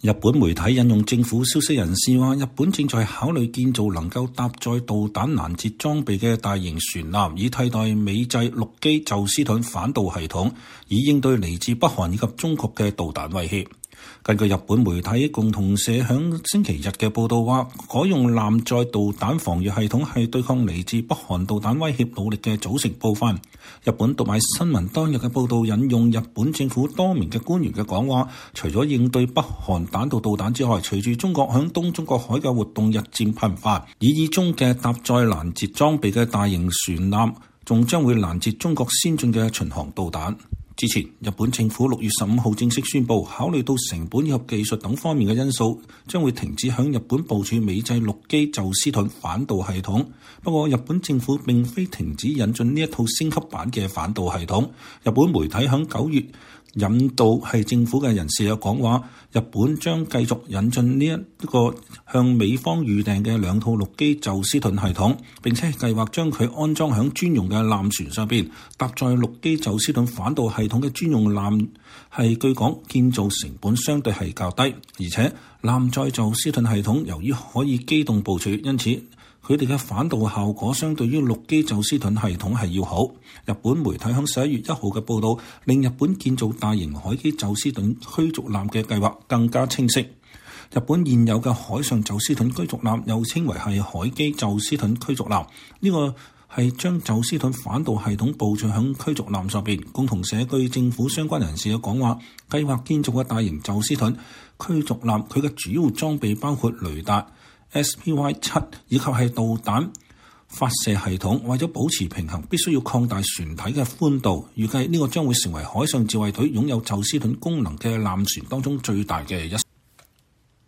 日本媒體引用政府消息人士話，日本正在考慮建造能夠搭載導彈攔截裝備嘅大型船艦，以替代美製陸基宙斯盾反導系統，以應對嚟自北韓以及中國嘅導彈威脅。根據日本媒體共同社響星期日嘅報導話，改用艦載導彈防禦系統係對抗嚟自北韓導彈威脅努力嘅組成部分。日本讀賣新聞當日嘅報導引用日本政府多名嘅官員嘅講話，除咗應對北韓彈道導彈之外，隨住中國響東中國海嘅活動日漸頻繁，以中嘅搭載攔截裝備嘅大型船艦，仲將會攔截中國先進嘅巡航導彈。之前，日本政府6月15號正式宣布，考慮到成本以及技術等方面嘅因素，將會停止響日本部署美製陸基宙斯盾反導系統。不過，日本政府並非停止引進呢一套升級版嘅反導系統。日本媒體響9月引導係政府嘅人士有講話，日本將繼續引進呢一個向美方預訂嘅2套陸基宙斯盾系統，並且計劃將佢安裝響專用嘅艦船上邊。搭載陸基宙斯盾反導系統嘅專用艦係據講建造成本相對係較低，而且艦載宙斯盾系統由於可以機動部署，因此佢哋嘅反導效果相對於陸基宙斯盾系統係要好。日本媒體喺11月1號嘅報導，令日本建造大型海基宙斯盾驅逐艦嘅計劃更加清晰。日本現有嘅海上宙斯盾驅逐艦又稱為係海基宙斯盾驅逐艦，呢個係將宙斯盾反導系統部署喺驅逐艦上邊。共同社據政府相關人士嘅講話，計劃建造嘅大型宙斯盾驅逐艦，佢嘅主要裝備包括雷達、SPY-7 以及係導彈發射系統。為咗保持平衡，必須要擴大船體嘅寬度。預計呢個將會成為海上自衛隊擁有宙斯盾功能嘅艦船當中最大嘅一艘。